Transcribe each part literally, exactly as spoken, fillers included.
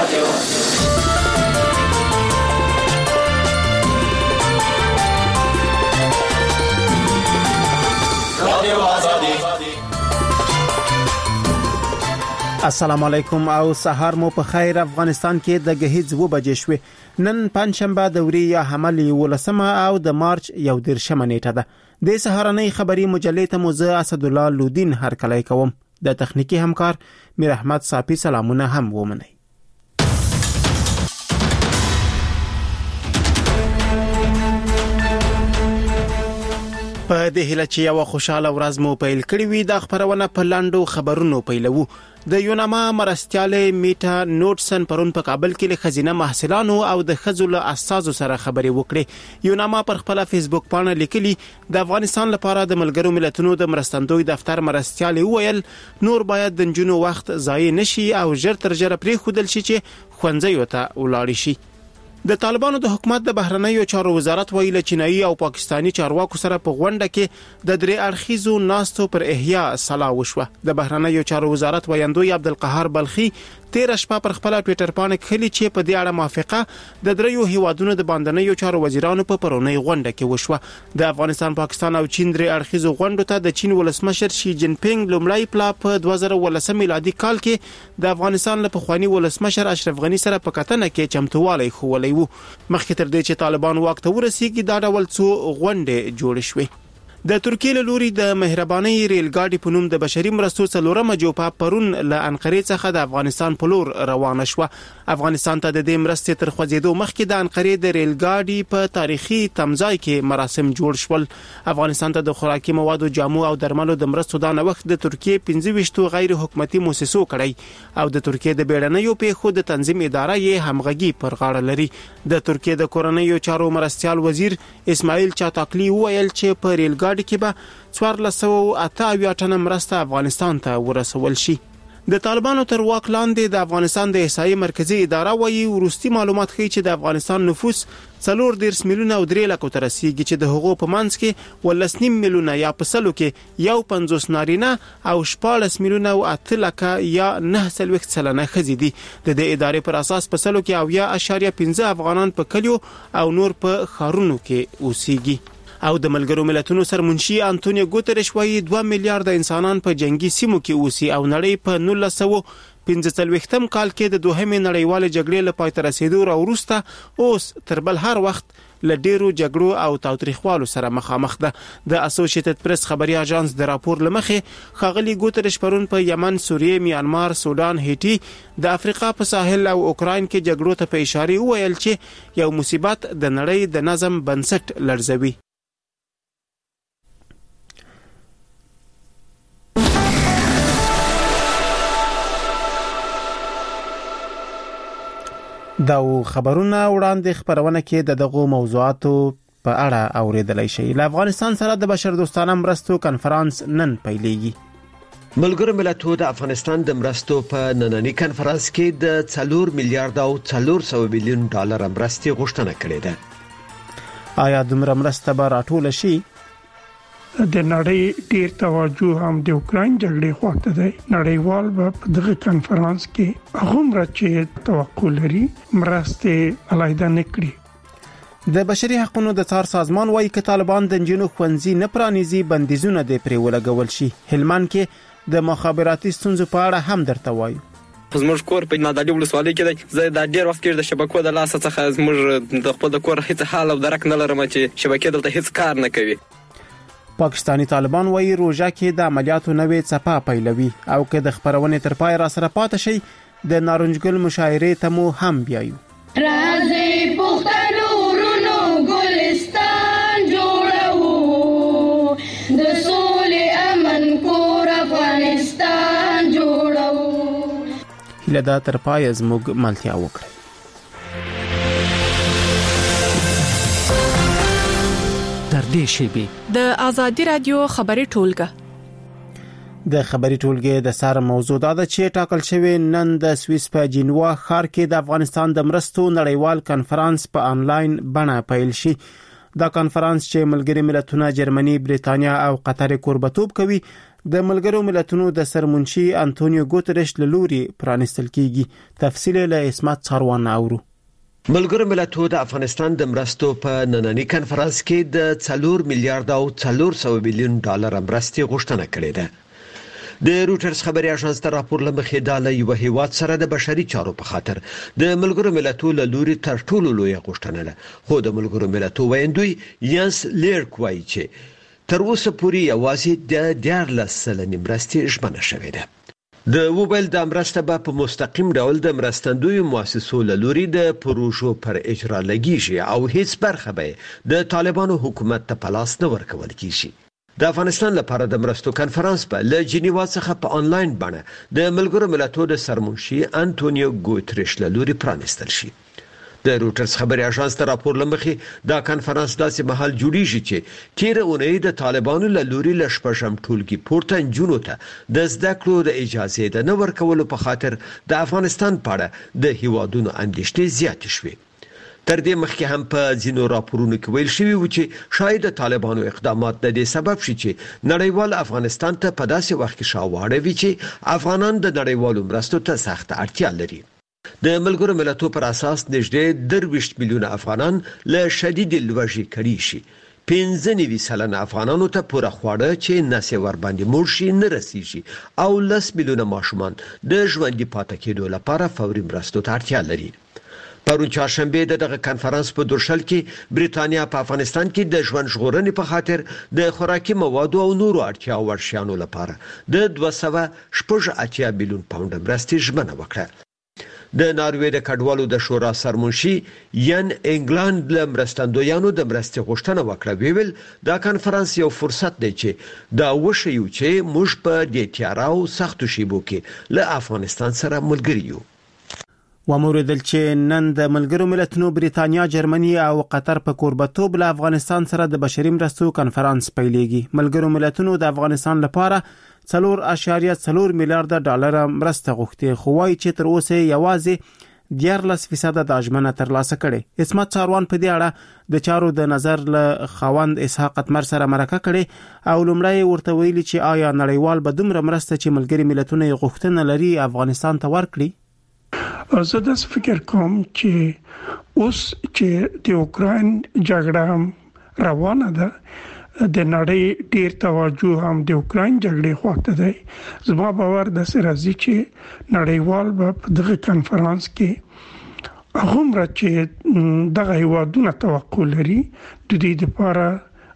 السلام علیکم او سهار مو په خیر. افغانستان کې د غهیځ و بجې شوې. نن پنځشنبه د وري یا حمل ولسمه او د مارچ یو دیرشمه نیټه ده. د سهارنۍ خبری مجلې ته موزه اسد الله لودین هر کله کوم. د تخنیکی همکار میر احمد صافی سلامونه هم ومني. په دې هله چې یو خوشاله ورځ مو پیل کړی وي د خبرونه په لاندو خبرونو پیلوو. د یوناما مرستياله میټا نوټسن پرون په کابل کې له خزینه محصلانو او د خزل اساسو سره خبرې وکړې. یوناما پر خپل فیسبوک باندې لیکلي د افغانستان لپاره د ملګرو ملتونو د مرستندوی دفتر مرستياله ویل نور باید د جنونو وخت ضایع نشي او ژر تر ژره پرې خودل شي چې خوندزي وته ولاړ شي. د طالبانو د حکومت د بهرنیو چارو وزارت ویل چینایي او پاکستانی چارواکو سره په غونډه کې د درې اړخیزو ناستو پر احیا صلاح وشوه. د بهرنیو چارو وزارت ویاندوی عبدالقهار بلخي تیر شپه پر خپل ټوئیټر باندې خلی چې په دې اړه موافقه د دریو هیوادونو د باندنیو چارو وزیرانو په پرونی غونډه کې وشوه. د افغانستان، پاکستان او چین درې اړخیزو غونډو ته د چین ولسمشر شي جین پینګ لومړی پلا په دوه زره ولسم میلادي کال کې د افغانستان له پخوانی ولسمشر اشرف غنی سره په کتنه کې چمتووالی خولی وو. مخکې تر دې چې طالبان واک ته ورسیږي دا ډول څو غونډې جوړ شوې. د ترکیې له لوري د مهرباني ریل ګاډي په نوم د بشري مرستو څلورمه جوپه پرون له انقرې څخه د افغانستان په لور روانه شوه. افغانستان ته د دې مرستې تر خوځېدو مخکې د انقرې د ریل ګاډي په تاریخي تمځای کې مراسم جوړ شول. افغانستان ته د خوراکي موادو، جامو او درملو د مرستو د وخت د ترکیې پنځه ویشت غیر حکومتي مؤسسو کړی او د ترکیې د بیړنیو پیښو د تنظیم اداره یې همغږي پر غاړه لري. د ترکیې د کورنیو چارو مرستيال وزیر اسماعیل چاتاکلی ویل چې په ریل ګاډي کې به څوارلس سوه اته اویا ټنه مرسته افغانستان ته ورسول شي. د طالبانو تر واک لاندې د افغانستان د احصایې مرکزی اداره وایي وروستي معلومات ښیي چې د افغانستان نفوس څلور دیرش میلیونه او درې لکه ته رسیږي چې د هغو په منځ کې ولس نیم میلیونه یا په سلو کې یو پنځوس نارینه او شپاړس میلیونه او اته لکه یا نه څلوېښت سلنه ښځې دي. د دې ادارې پر اساس په سلو کې اویا اعشاریه پنځه افغانان په کلیو او نور په ښارونو کې اوسېږي. او د ملګرو ملتونو سرمنشي انټونیو ګوتریش وايي دوه میلیارډ انسانان په جنگي سیمو کې اوسي او نړۍ په نولس سوه پنځه څلوېښتم کال کې د دوهمې نړیوالې جګړې له پای ته رسیدو وروسته اوس تر بل هر وخت له ډیرو جګړو او تاوتریخوالو سره مخامخ ده. د اسوسییټډ پریس خبري اژانس د راپور لمخې خاغلی ګوتریش پرون په یمن، سوریه، میانمار، سودان، هیټي، د افریقا په ساحل او اوکراین کې جګړو ته په اشاره ویل چې یو مصیبت د نړۍ د نظم بنسټ لړزوي. دا خبرونه وړاندې خبرونه کې د دغه موضوعاتو په اړه اوریدلای شي. له افغانستان سره د بشردوستانه مرستو کنفرانس نن پیلېږي. ملګرو ملتونو د افغانستان د مرستو په نننی کنفرانس کې د څلور میلیارډ او څلور سوه میلیون ډالر مرستې غوښتنه کړې ده. آیا دومره مرسته به راټول شي؟ د نړۍ ډیر توجه هم د اوکراین جګړې خواته دی. نړیوال په دغه کنفرانس کې هغومره چې توقع لري مرستې علیحده نکړي. د بشري حقوقو د څار سازمان وايي چې طالبان د جنونو خوندزي نه پرانیزي بندیزونه د پرې ولګول شي. هلمند کې د مخابراتي ستونزو په اړه هم درته وایي. زموږ کور په نادالي ولسوالۍ کې دی. زه د ډیر وخت کې د شبکو د لاس څخه زموږ د خپل د کور هیڅ حال او درک نه لرم چې شبکې دلته هیڅ کار نه کوي. پاکستانی طالبان وايي روژه کې د عملیاتو نوې څپه پیلوي او که د خبرونې تر پای را سره پاتې شي د نارنجګل مشاعرې ته مو هم بیایو. راځي پښتنو ورونو ګلستان جوړو، د سولې امن کور افغانستان جوړو. هله دا تر پای زموږ ملتیا وکړي. در دې شیبې د ازادي رادیو خبري ټولګه د خبري ټولګې د سر موضوع دا ده چې ټاکل شوی نن د سویس په جنوا ښار کې د افغانستان د مرستو نړیوال کنفرانس په انلاین بڼه پیل شي. دا کنفرانس چې ملګري ملتونه، جرمني، بریتانیا او قطر کوربتوب کوي د ملګرو ملتونو د سرمنشي انټونیو ګوتریش له لوري پرانستل کیږي. تفصیل له اسمت څاروان اورو. ملګرو ملتونو د افغانستان د مرستو په نننۍ کنفرانس کې د څلور میلیارډ او څلور سوه میلیون ډالر مرستې غوښتنه کړې ده. د روټرز خبري اژانس ته راپور لمخې د یو هیواد سره د بشري چارو په خاطر د ملګرو ملتونو له لوري تر ټولو لوی غوښتنه ده. خو د ملګرو ملتونو ویندوی یانس لیرک وایي چې تر اوسه پورې یوازې د دیارلس سلنې مرستې ژمنه شوې ده. د وبل د مرسته په مستقیم ډول د مرستندوی مؤسسو له لوري د پروژو پر اجرا لګیږي او هیڅ برخه به د طالبانو حکومت ته پلاس نه ورکول کیږي. د افغانستان لپاره د مرستو کنفرانس په ل جنیوا څخه په انلاین بڼه د ملګرو ملتونو د سرمنشي انټونیو ګوتریش له لوري پرانستل شي. د روټرز خبري اژانس ته راپور لمخې دا کنفرانس داسې مهال جوړیږي چې تیر اونۍ د طالبانو له لوري ل شپږم ټولګي پورته انجونو ته د زده کړو د اجازه د نه ورکولو په خاطر د افغانستان په اړه د هیوادونو اندېښنې زیات شوې. تر دې مخکې هم په ځینو راپورونو کې ویل شوی و چې شاید د طالبانو اقدامات د دې سبب شي چې نړیوال افغانستان ته په داسې وخت کې شاوړه وي چې افغانان د نړیوالو مرستو ته سخت اړتیا لري. د ملګرو ملتونو پر اساس نږدې درویشت میلیونه افغانان له شدید لوږې کړي شي. پنځه نوي سلنه افغانانو ته پوره خواړه چې نسې ور باندې مړ شي نه رسیږي او لس میلیونه ماشومان د ژوندي پاتې کېدو لپاره فوري مرستو ته اړتیا لري. پرون چهارشنبه د دغه کنفرانس په درشل کې بریتانیا په افغانستان کې د ژوند ژغورنې په خاطر د خوراکي موادو او نورو اړتیا ورشيانو لپاره د دوه سوه شپږ اتیا میلیون پاونډ مرستې ژمنه وکړه. د ناروې د کډوالو د شورا سرمنشي ین انګلند له مرستندویانو د مرستې غوښتنه وکړه. ویل دا کنفرانس یو فرصت دی چې دا وشیو چې موږ په دې تیارو سختو شیبو کې له افغانستان سره ملګری یو. وموردل چې نن د ملګرو ملتونو بریتانیا، جرمني او قطر په کوربتوب له افغانستان سره د بشري مرستو کنفرانس پیلېږي. ملګرو ملتونو د افغانستان لپاره څلور اعشاریه څلور میلیارډ ډالر مرسته غوښتي، خو وايي چې تر اوسه یوازې دیارلس فیصد د اجمنه ترلاسه کړي. اسمت څاروان په دې اړه د چارو د نظر له خوند اسحاق اتمر سره مرکه کړي او لومړی ورته ویلي چې آیا نړیوال به دومره مرسته چې ملګري ملتونه غوښتنه لري افغانستان ته ورکړي. زه د فکر کوم چې اوس چې د اوکراین جګړه روانه ده د نړۍ ډیر توجه هم د اوکراین جګړې خواته دی. زما باور د سرازي چې نړیوال په دغه کنفرانس کې هغومره چې دغه هیوادونه توقع لري د دې لپاره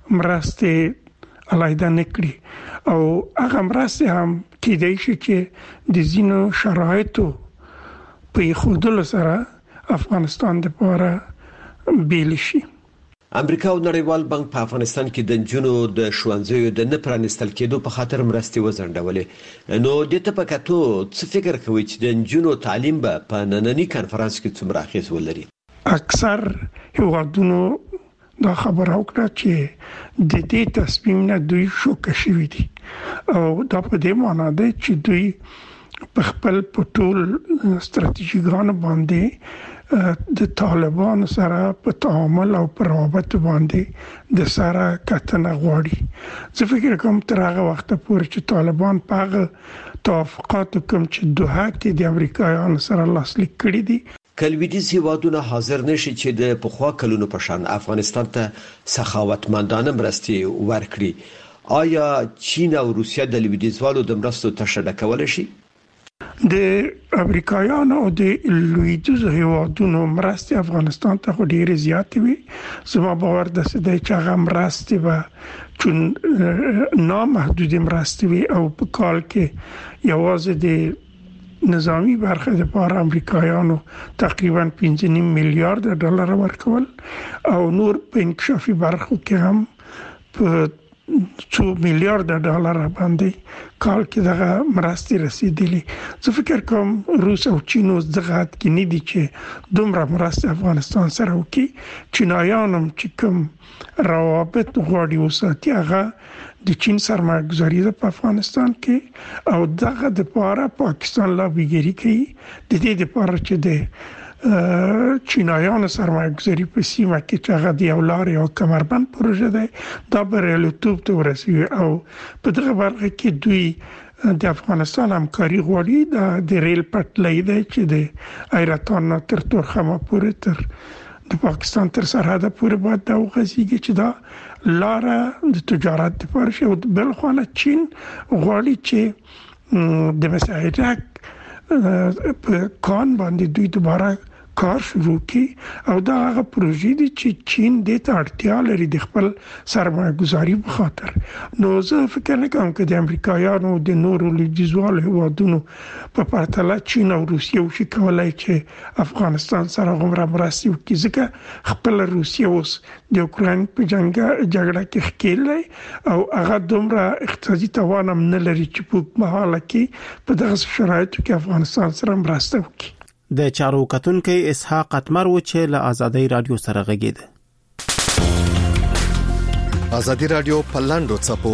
مرسته علایده نکړي او هغه مرسته هم کېدای شي چې د زینو شرایطو په خودلو سره افغانستان د پاره بیل شي. امریکا او نړیوال بانک په افغانستان کې د جنونو د شوانځیو د نه پرانستل کېدو په خاطر مرستې وزندولې. نو د ته په کتو څه فکر کوي چې د جنونو تعلیم به په نننۍ کنفرانس کې څومره اغیز ولري؟ اکثر هیوادونو دا خبره وکړه چې د دې تصمیم نه دوی شوکه شوي دي او دا په دې معنی ده چې دوی په خپل پټول ستراتیژیګان باندې د طالبان سره په تعامل او په روابط باندې د سره کتنه غواړي. زه فکر کوم تر هغه وخت پورې چې طالبان په توافقات کوم چې دوه کې د امریکایانو سره لاسلیک کړی دي کلویدیز هیوادونه حاضر نشي چې د پخوا کلونو په شان افغانستان ته سخاوتمندانه مرستې ورکړي. آیا چین او روسیه د لویدیزوالو د مرستو تشدد کولای شي؟ د امریکایانو او د لویدیځ هیوادونو مرستې افغانستان ته ډېر زیات وي. زما باور ده چې د چاغه مرستې به چون نامحدود مرستې وي او په کال کې یوازې د نظامی برخه د پاره امریکایانو تقریبا پنځه نیم میلیارډ ډالر ورکول او نور په انکشافي برخو کې هم په څو میلیارډ ډالر باندې کال کې دغه مرستې رسیدلې. زه فکر کوم روس او چین اوس دغه کې نه دي چې دومره مرستې افغانستان سره وکړي. چینایان هم چې کوم روابط غواړي وساتي هغه د چین سرمایه‌ګذاري په افغانستان کې او دغه د پاره پاکستان لابیګری کوي د دې لپاره چې د چینایانو سرمایه گذاری په سیمه کې چې هغه د یو لارې او کمربند پروژه ده دا بریالیتوب ته ورسیږي او په دغه برخه کې دوی د افغانستان همکاري غواړي د ریل پټلۍ ده چې د ایرتان تر تورخم پورې تر د پاکستان تر سرحد پورې باید دا وغځيږي چې دا لاره د تجارت لپاره شي او بل خو نه چین غواړي چې د مساعدت په کان باندې دوی دوباره کار شروع کی او دا هغه پروژې دي چې چین د ته اړتیا لري د خپل سرمایه گذاري په خاطر. نو زه فکر نه کوم چې د امریکایانو د نورو لویدیځوالو هیوادونو په پرتله چین او روسیه وشي کولای چې افغانستان سره غوړه مرستې وکړي ځکه خپل روسیه اوس د اوکرين په جنگ جګړه کې ښکېلې او هغه دومره اقتصادي توان هم نه لري چې په مهاله کې په دغه شرایطو کې افغانستان سره مرسته وکړي. د چارو کتونکو اسحاق اتمر و چې له آزادۍ رادیو سره غږیده. آزادۍ رادیو په لاندو چپو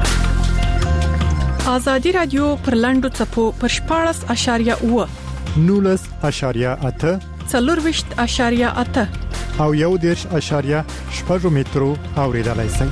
آزادۍ رادیو پر لاندو چپو پر شپاړس اشاریه اوه نولس اشاریه اته څلورويشت اشاریه اته او یو دیرش اشاریه شپږ مترو اوریدلای شئ.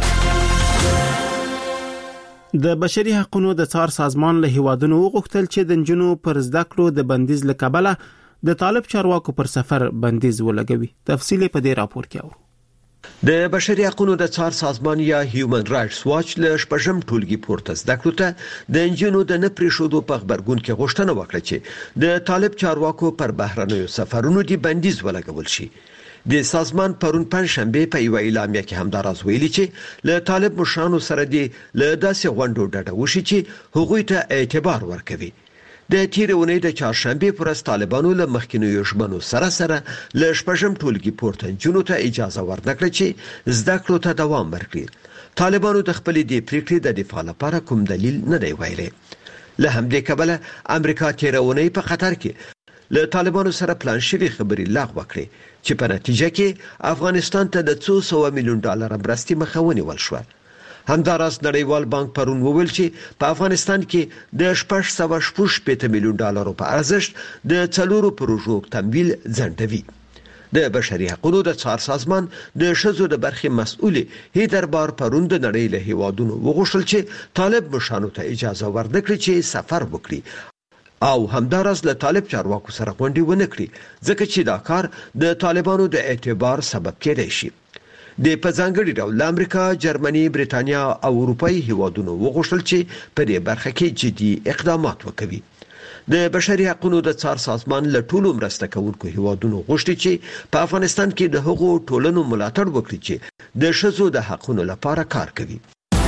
د بشري حقوقو د څار سازمان له هیوادونو وغوښتل چې د جنونو پر زده کړو د بندیز لکبله د طالب چارواکو پر سفر بندیز ولګوي. تفصیل په دې راپور کې اورو. د بشري حقوقو د څار سازمان یا هیومن رائټس واچ له شپږم ټولګي پورته زده کړو ته د انجینو د نه پریښودو په خبرګون کې غوښتنه وکړه چې د طالب چارواکو پر بهرنیو سفرونو دی بندیز ولګول شي. د سازمان پرون پنځشنبه په یو اعلامیه کې همداراز ویلي چې له طالب مشرانو سره دی له داسې غونډو ډډه وشي چې هغوی ته اعتبار ورکوي. د تیرونې د چهارشنبه پر اس طالبانو له مخکینیو ژمنو سره سره له شپږم ټولګي پورته جنونو ته اجازه ورنکړه چې زده کړو ته دوام ورکړي. طالبانو د خپل دې پریکړې د دفاع لپاره کوم دلیل نه دی ویلي. له همدې کبله امریکا تیرونې په قطر کې له طالبانو سره پلان شوی خبري لغوه کړې چې په نتیجه کې افغانستان ته د څو سو میلیون ډالر مرستې مخاوني ولشوه. همداراز نړیوال بانک پرون وویل چې په افغانستان کې د شپږ سوه شپږ میلیون ډالر په ارزښت د څلورو پروژو تمویل ځنډوي. د بشري حقوقو د څار سازمان د شذو د برخې مسؤل هیدر بار پرون د نړۍ له هیوادونو وغوښتل چې طالب مشرانو ته اجازه ورنکړي چې سفر وکړي او همداراز له طالب چارواکو سره غونډې ونه کړي ځکه چې دا کار د طالبانو د اعتبار سبب کېدای شي. د پځانګړي ډول امریکا، جرمني، بریتانیا او اروپאי هیوادونو وغوښتل چې په دې برخه کې جدي اقدامات وکړي. د بشري حقوقو د څار سازمان له ټولو مرسته کوونکو هیوادونو غوښتي چې په افغانستان کې د هغو ټولنو ملاتړ وکړي چې د شذو د حقوقو لپاره کار کوي.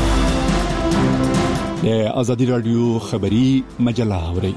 د آزادۍ رادیو خبری مجله اوري.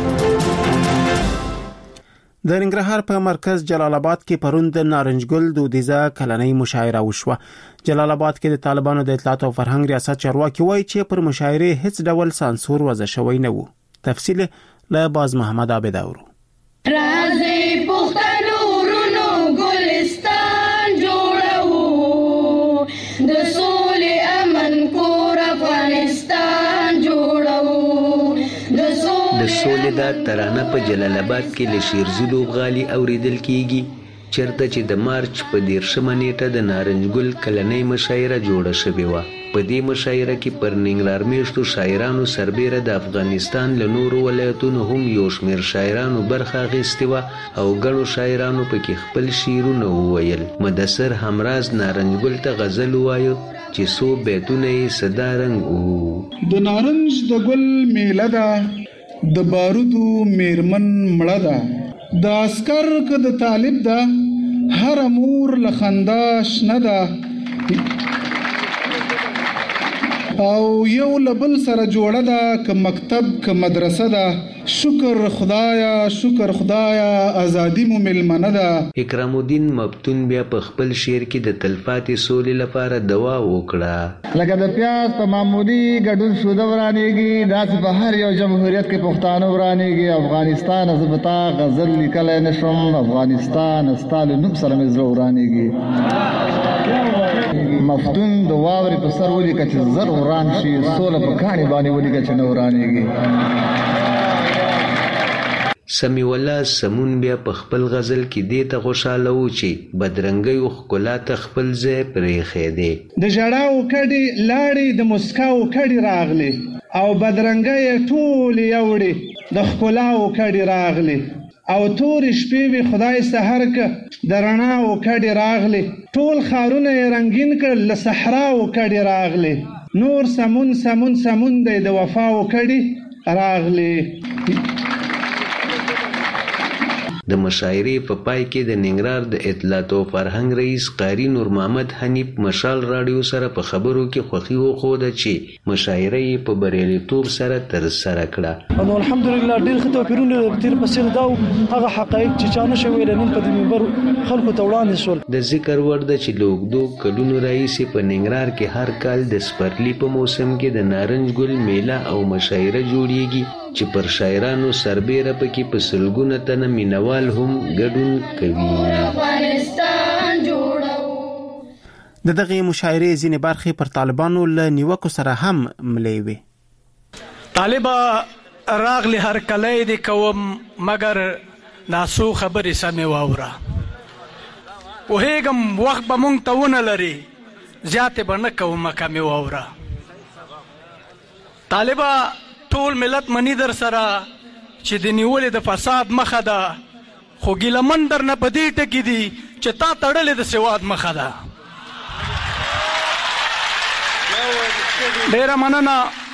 د ننګرهار په مرکز جلال آباد کې پرون د نارنجګل دودیزه کلنۍ مشاعره وشوه. جلال آباد کې د طالبانو د اطلاعات او فرهنګ ریاست چارواکي وایي چې پر مشاعره هیڅ ډول سانسور وضع شوی نه وو. تفصیل له باز محمد عابد اورو. رازي پښتنو ورونو ګلستان جوړو د سولې امن کور افغانستان جوړو د سولې د ترانه په جلال آباد کې له شیرزلو غالي اوریدل کیږي چرته چې د مارچ په دیرشمه نیټه د نارنجګل کلنۍ مشاعره جوړه شوې و. په دې مشاعره کې پر ننګرهار میشتو شاعرانو سربېره د افغانستان له نورو ولایتونو هم یو شمېر شاعرانو برخه اخیستې وه او ګڼو شاعرانو پکې خپل شعرونه وویل. مدثر همراز نارنجګل ته غزل ووایه چې څو بیتونه یې صدا رنګ وو. د نارنج د ګل میله ده د بارودو میرمن مړه ده د عسکر که د طالب ده هر مور له خندا شنه ده او یو لبل سره جوړه ده که مکتب که مدرسه ده شکر خدایا شکر خدایا ازادي مو ملمنه ده. اکرام الدین مبتون بیا په خپل شعر کې د تلپاتې سولې لپاره دعا وکړه. لکه د پیاز په معمولی ګډون سوده ورانېږي داسې په هر یو جمهوریت کې پښتانه ورانېږي. افغانستان زه به تا غزل لیکلی نه شم افغانستان ستا له نوم سره مې زړه ورانېږي. مفتون د واورې په سر ولیکه چې زر وران شي سوله په کاڼي باندې ولیکه چې نه ورانېږي. سمی الله سمون بیا په خپل غزل کې دې ته خوشاله و چې بدرنګي او ښکلا ته خپل ځای پرېښی دی. د ژړاو کډې لاړې د مسکاو کډې راغلې او بدرنګي ټول یوړې د ښکلاو کډې راغلې او تورې شپې وي خدای سحر که د رڼاو کډې راغلې ټول ښارونه یې رنګین کړل له صحراو کډې راغلې نور سمون سمون سمون دی د وفاو کډې راغلې. د مشاعرې په پای کې د ننګرهار د اطلاعات او فرهنګ رئیس قاری نور محمد حنیف مشال راډیو سره په خبرو کې خوښي وښوده چې مشاعره یې په بریالیتوب سره ترسره کړه. نو الحمدلله ډېر ښه توپیرونه تیر په څیر دا هغه حقایق چې چا نشو ویلی نن په دې منبر خلکو ته وړاندې شول. د ذکر وړ ده چې له اوږدو کلونو راهیسې په ننګرهار کې هر کال د سپرلي په موسم کې د نارنج ګل میله او مشاعره جوړیږي چې پر شاعرانو سربیره پکې په سلګونه تنه مینوال هم ګډون کوي. د دغه مشاعرې ځینې برخې پر طالبانو له نیوکو سره هم ملې وي. طالبه راغلی هر کلی دې کوم مګر ناسو خبرې سمې واوره پوهېږم وخت به مونږ ته ونه لري زیاتې به نه کومه کمې واوره. طالبه ټول ملت منی در سره چې د نیولې د فساد مخه ده خو ګیلمن در نه په دې ټکي دي چې تا تړلې د سواد مخه ده. ډېره مننه.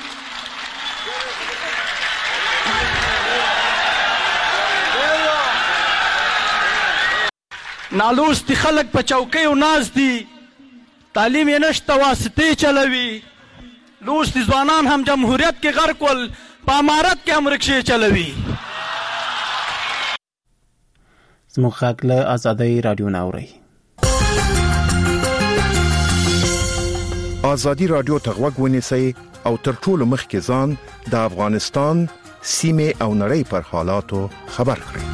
نالوستي خلک په چوکیو ناست دي تعلیم یې نشته واسطې چلوي لوستي ځوانان هم جمهوریت کې غرق ول په امارت کې هم رکشې چلوي. زموږ غږ له ازادۍ راډیو نه اورئ. ازادي راډیو ته غوږ ونیسئ او تر ټولو مخکې ځان د افغانستان سیمې او نړۍ پر حالاتو خبر کړئ.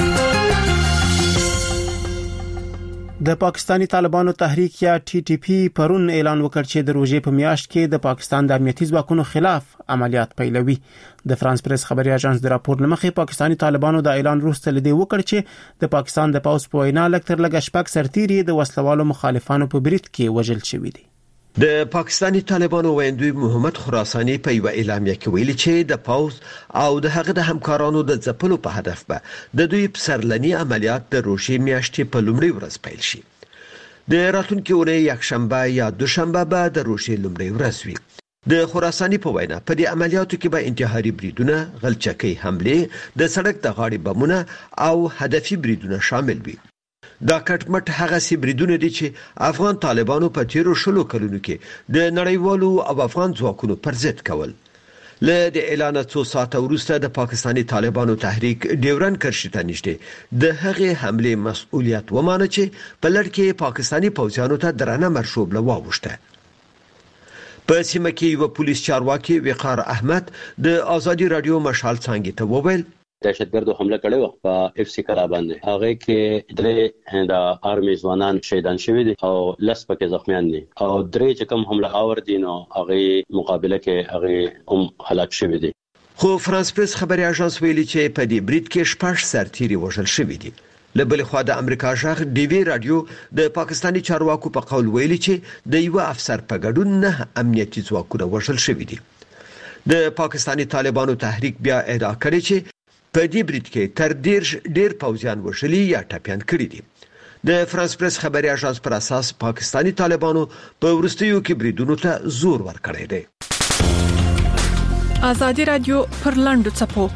د پاکستانی طالبانو تحریک یا ټي ټي پی پرون اعلان وکړ چې د روزې په میاشت کې د پاکستان د امنیتي ځواکونو خلاف عملیات پیلوي. د فرانس پریس خبري اژانس د راپور لمخې پاکستانی طالبانو د اعلان وروسته لدی وکړ چې د پاکستان د پاوز په وینا لکتر لګ شپږ سرتیري د وسلوالو مخالفانو په برید کې وژل شوی دي. د پاکستانی طالبانو ویندوی محمد خراسانی په یو اعلامیه کې ویلي چې د پاوز او د هغه د همکارانو د ځپلو په هدف به د دوی پسرلنی عملیات د روزې میاشتې په لومړۍ ورځ پیل شي. د راتلونکي اونۍ یکشنبه یا دوشنبه به د روزې لومړۍ ورځ وي. د خراسانی په وینا په دې عملیاتو کې به انتحاري بریدونه، غلچکۍ حمله، د سړک د غاړې بمونه او هدفي بریدونه شامل وي. دا کټمټ هغه سي بریدونه دي چې افغان طالبانو په تیرو شلو کلونو کې د نړیوالو او افغان ځواکونو پر ضد کول. له د اعلان څو ساعت وروسته د پاکستانی طالبانو تحریک ډیورن کرښې ته نږدې د هغې حمله مسؤلیت ومانه چې په لړ کې پاکستانی پوځیانو ته درنه مرشوبله واوښته. په سیمه کې یو پولیس چارواکي وقار احمد د ازادي رادیو مشال څنګه ته وویل دهشتګردو حمله کړې و په اف سی کلا باندې هغه کې درې د آرمي ځوانان شهیدان شوي دي او لس پکې زخمیان دي او درې چې کوم حمله آور دي نو هغه مقابله کې هغه هم هلاک شوي دي. خو فرانس پریس خبري اژانس ویلي چې په دې برید کې شپږ سرتیري وژل شوي دي. له بل خوا د امریکا ژغ ډي وی رادیو د پاکستانی چارواکو په قول ویلي چې د یو افسر په ګډون نه امنیتي ځواکونه وژل شوي دي. د پاکستانی طالبانو تحریک بیا ادعا کړې چې په دې برید کې تر ډیر ډیر پوځیان وشلي یا ټپيان کړي دي. د فرانس پریس خبري اژانس پر اساس پاکستانی طالبانو په ورستیو کې بریدونو ته زور ورکړی دی. ازادي رادیو پر لاندو چپو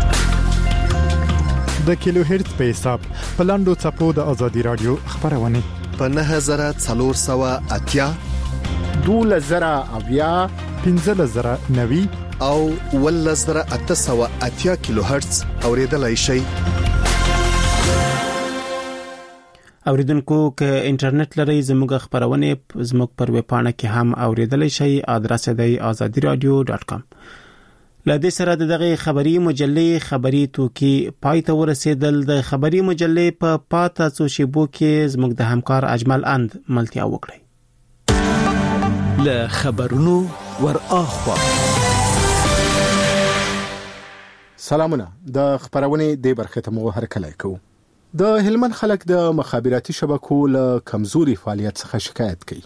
د کیلو هرتز په حساب په لاندو چپو د ازادي رادیو خبرونه په نه هزار څلور سوه اتیا دوه زره اویا پنځه زره نوي او ول زره اته سوه اتیا کیلو هرتز اوریدلای شي. اوریدونکو ک انټرنیټ لري زموږ خبرونه زموږ پر ویب پاڼه کې هم اوریدلای شي. ادرس دی azadi radio dot com. لدې سره دغه خبري مجلې خبري توکي پای ته ورسېدل. د خبري مجلې په پاته څو شیبو کې زموږ د همکار اجمل اند ملتیا وکړي. له خبرونو ور اخوا سلامونه د خبرونه د برخه ته مو هرکلی کوو. د هلمند خلک د مخابراتي شبکو له کمزوري فعالیت څخه شکایت کوي.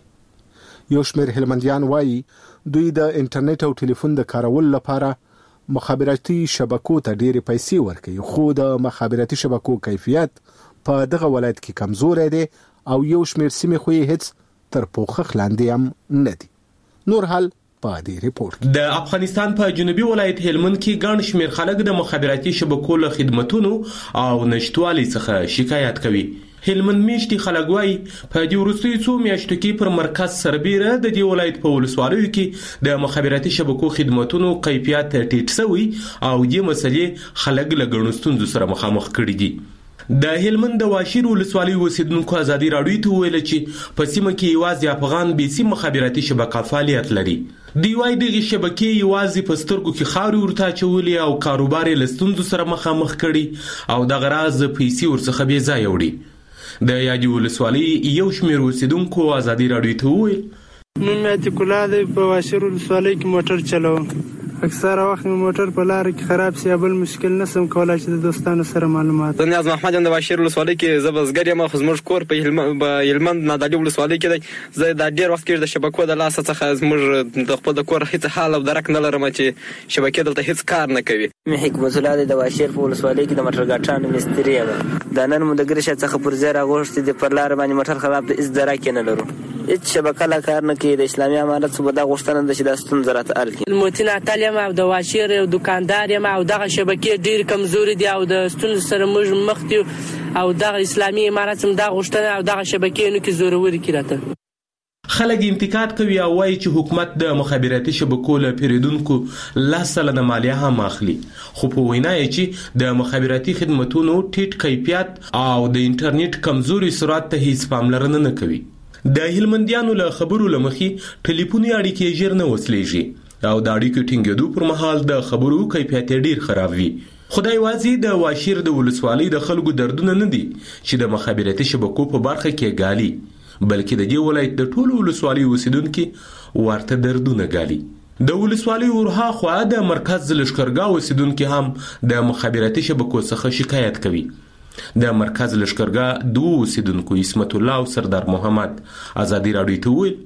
یو شمېر هلمندیان وایي دوی د انټرنیټ او ټلیفون د کارولو لپاره مخابراتي شبکو ته ډېرې پیسې ورکوي، خو د مخابراتي شبکو کیفیت په دغه ولایت کې کمزوری دی او یو شمېر سیمې خو یې هیڅ تر پوښښ لاندې هم نه دي. نور حال په دې ریپورت د افغانستان په جنوبي ولایت هلمند کې ګڼ شمېر خلک د مخابراتي شبکو له خدماتونو او نشټوالي څخه شکایت کوي. هلمند میشتي خلک وایي په دې وروستیو څو میاشتو کې پر مرکز سربیره د دې ولایت په ولسوالیو کې د مخابراتي شبکو خدماتونو کیفیت ټیټ شوی او دې مسلې خلک له ګڼو ستونزو سره مخامخ کړي دي. د هلمند د واشیر ولسوالۍ اوسیدونکو ازادي راډیو ته ویل چې په سیمه کې یوازې افغان بیسي مخابراتي شبکه فعالیت لري. دی وايي دغه شبکې یوازې په سترګو کې خاورې ورته اچولې او کاروبار یې له ستونزو سره مخامخ کړي او دغه راز پیسې ورڅخه بې ځایه وړي. د یادې ولسوالۍ یو شمېر اوسیدونکو ازادي راډیو ته وویل نوم مې عتیق الله دی، په واشیر ولسوالۍ کې موټر چلوم. اکثره وخت مې موټر په لار کې خراب سي، بل مشکل نسم کولای چې د دوستانو سره معلومات. زه نیاز محمد یم د واشیر ولسوالۍ کې زه بزګر یم، خو زموږ کور په هلمند نادعلي ولسوالۍ کې دی. زه د ډېر وخت کې د شبکو د لاسه څخه زموږ د خپل د کور هیڅ حال او درک نه لرم چې شبکې دلته هیڅ کار نه کوي. مې حکمت الله دی د واشیر په ولسوالۍ کې د موټر ګاټانو مستری یم. د نن مو د ګرشه څخه پر ځای راغوښتي د پر لار باندې موټر خراب دی، هیڅ درک نه لرو، هیڅ شبکه لا کار نه کوي. د اسلامي امارت څخه دا غوښتنه ده چې د ستونزه راته حل کړي. موتین عتل یم او د واشیر یو دکاندار یم او دغه شبکې ډېر کمزوري دي او د ستونزو سره موږ مخ دي او دغه اسلامي امارت هم دا غوښتنه او دغه شبکې نو کې زوروري کړي راته. خلک انتقاد کوي او وایي چې حکومت د مخابراتي شبکو له پیریدونکو لس سلنه مالیه هم اخلي، خو په وینا یې چې د مخابراتي خدمتونو ټیټ کیفیت او د انټرنیټ کمزوري سرعت ته هیڅ پاملرنه نه کوي. د هلمندیانو له خبرو له مخې ټلیفوني اړیکې ژر نه وصلېږي او د اړیکو ټینګېدو پر مهال د خبرو کیفیت ډیر خراب وي. خدای واځي د واشیر د ولسوالۍ د خلکو دردونه نه دي چې د مخابراتي شبکو په برخه کې ګالي، بلکې د دې ولایت د ټولو ولسوالۍ اوسیدونکو ورته دردونه ګالي. د ولسوالۍ ورها خوا د مرکز لشکرګاه اوسیدونکو هم د مخابراتي شبکو څخه شکایت کوي. د مرکز لشکرګاه دوه اوسیدونکو اسمت الله او سردار محمد ازادي راډیو ته ویل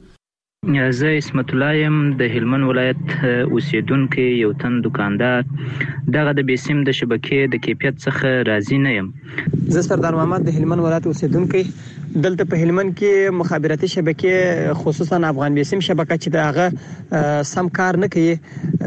زه اسمت الله یم د هلمند ولایت اوسیدونکی یو تن دکاندار. دغه د بیسیم د شبکې د کیفیت څخه راضي نه یم. زه سردار محمد د هلمند ولایت اوسیدونکی. دلته په هلمند کې مخابراتي شبکې خصوصا افغان بیسیم شبکه چې دغه سم کار نه کوي،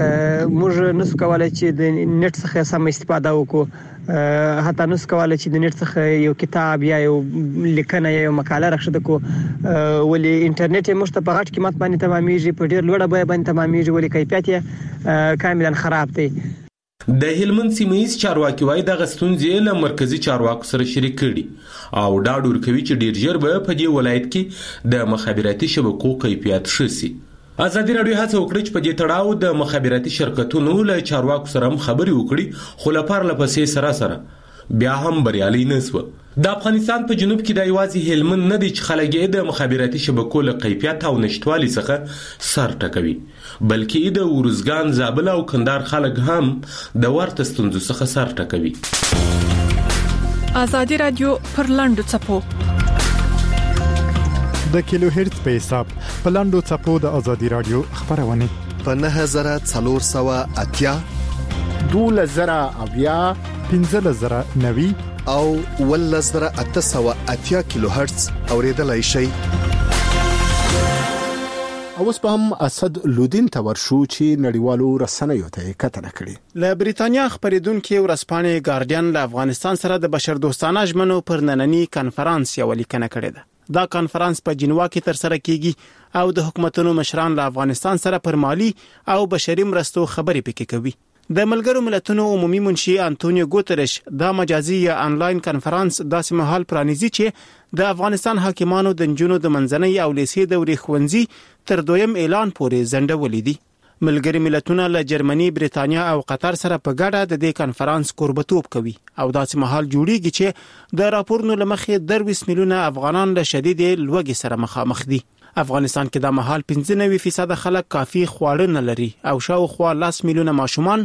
موږ نسو کولای چې د نت څخه سم استفاده وکړو، حتی نسو کولای چې د نت څخه یو کتاب یا یو لیکنه یا یو مقاله راخښته کو، ولې انټرنیټ موږ ته په غټ قیمت باندې تمامېږي، په ډېر لوړه بیه باندې تمامېږي، ولې کیفیت یې کاملا خراب دی. د هلمند سیمه‌ییز چارواکي وايي دغه ستونزې له مرکزي چارواکو سره شریک کړي او ډاډ ورکوي چې ډیر ژر به په دې ولایت کې د مخابراتي شبکو کیفیت ښه شي. ازادي راډیو هڅه وکړه چې په دې تړاو د مخابراتي شرکتونو له چارواکو سره هم خبرې وکړي، خو له پرله پسې سره سره بیا هم بریالي نه شوه. د افغانستان په جنوب کې د یوازې هلمند نه دي چې خلک یې د مخابراتي شبکو له کیفیت او نشټوالي څخه سر ټکوي، بلکې د ورزګان، زابل او کندهار خلک هم د ورته ستونزو څخه سر ټکوي. ازادي راډیو پر لاندو چپو د کیلو هرتز په حساب په لاندو چپو د ازادي راډیو خبرونه په نه هزار څلور سوه اتیا دوله زره اویا پنځه زره نوي او ول زره اته سوه اتیا کیلو هرتز اوریدلای شي. اوس په هم اسد لودین ته ورشو چې نړیوالو رسنیو ته کتنه کړي. له بریتانیا خبرېدونکو ورسپانې ګارډین له افغانستان سره د بشردوستانه ژمنو پر نننی کانفرنس یو لیکنه کړې ده. دا کانفرنس په جنوا کې تر سره کیږي او د حکومتونو مشران له افغانستان سره پر مالی او بشري مرستو خبرې پکې کوي. د ملګرو ملتونو عمومي منشي انټونیو ګوتریش دا مجازي یا انلاین کانفرنس داسې مهال پرانیزي چې د افغانستان حاکمانو د جنونو د منځنۍ او لیسې دورې ښوونځي تر دویم اعلان پورې ځنډولې دي. ملګري ملتونه له جرمني، بریتانیا او قطر سره په ګډه د دې کانفرنس کوربتوب کوي او داسې مهال جوړیږي چې د راپورونو لمخې درویس میلیونه افغانان له شدید لوږې سره مخامخ دي. افغانستان کې د مهال پنځه نوي فیصد خلک کافي خواړه نه لري او شاوخوا لس میلیونه ماشومان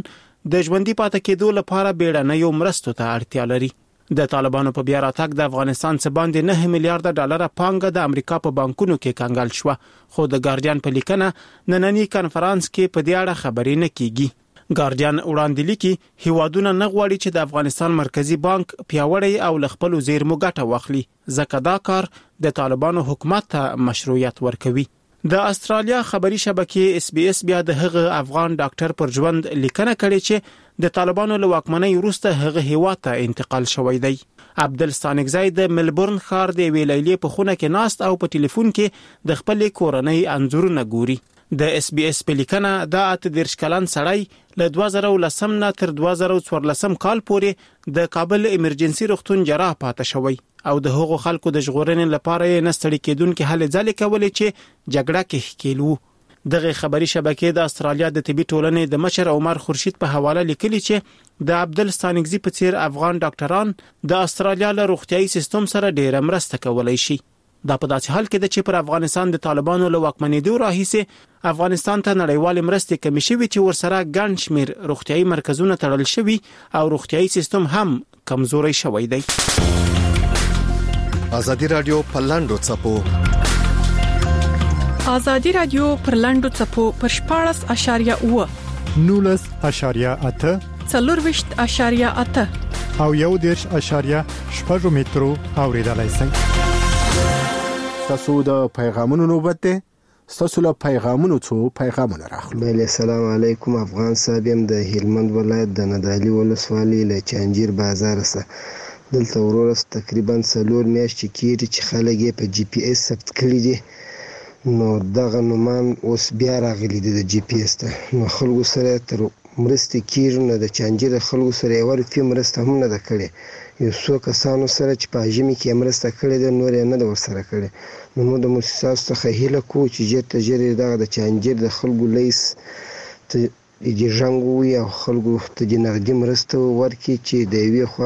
د ژوندۍ پاتې کېدو لپاره بیړنیو مرستو ته اړتیا لري. د طالبانو په بیا راتګ د افغانستان څخه باندې نه میلیارډ ډالر پانګه د امریکا په بانکونو کې کنګال شو، خو د ګارډین په لیکنه نننی کانفرنس کې په دې اړه خبرې نه کیږي. ګارډین وړاندې لیکي هیوادونه نه غواړي چې د افغانستان مرکزی بانک پیاوړی او لخپل زیرمو ګټه واخلي، ځکه دا کار د طالبانو حکومت ته مشروعیت ورکوي. د استرالیا خبري شبکې اس بي اس بیا د هغه افغان ډاکټر پر ژوند لیکنه کړې چې د طالبانو له واکمنۍ وروسته هغه هیواد ته انتقال شوی دی. عبدل ستانکزی د ملبورن ښار د ویلایلې په خونه کې ناست او په ټلیفون کې د خپل کورنۍ انځورونه ګوري. د اس بي اس په لیکنه دا اته دیرش کلن سړی له دوه زره ولسم نه تر دوه زره څوارلسم کال پورې د کابل ایمرجنسي روغتون جراح پاتې شوی او د هغو خلکو د ژغورنې لپاره یې نستړي کېدونکې هلې ځلې کولې چې جګړه کې ښکیل وو. دغه خبري شبکې د استرالیا د طبي ټولنې د مشر عمر خورشید په حواله لیکلي چې د عبدل ستانکزی په څیر افغان ډاکټران د استرالیا له روغتيایي سیستم سره ډیره مرسته کولای شي. دا په داسې حال کې ده چې پر افغانستان د طالبانو له واکمنېدو راهیسې افغانستان ته نړیوال مرستې کمې شوې چې ورسره ګڼ شمېر روغتيایي مرکزونه تړل شوي او روغتيایي سیستم هم کمزوري شوی دی. ازادي رادیو په لاندو څپو ازادي رادیو پر لاندو څپو پر شپاړس اشاریه اوه نولس اشاریه اته څلورویشت اشاریه اته او یو دیرش اشاریه شپږ مترو اوریدلای شئ. تاسو د پیغامونو نوبت ده، تاسو له پیغامونو څو پیغامونه راخلو. بله السلام علیکم. افغان صاحب يم د هلمند ولایت د ندالي ولسوالۍ له چانجیر بازار سره دلته ورورس تقریبا څلور میاشتې کېږي چې خلک یې په جی پی ایس ثبت کړي دي، نو دغه نومان اوس بیا راغلي دي د جی پی ایس ته، نو خلکو سره تر مرستې کېږي، نو د چانجیر خلکو سره یو روپۍ مرسته هم نه ده کړې. یو څو کسانو سره چې په ژمي کې مرسته کړې ده نور یې نه ده ورسره کړې. نو موږ د مؤسساتو څخه هیله کوو چې ژر تر ژره دغه د چانجیر د خلکو لیس ته د جنګ وي او خلکو ته د نغدي مرسته ورکړي چې د یوې خوا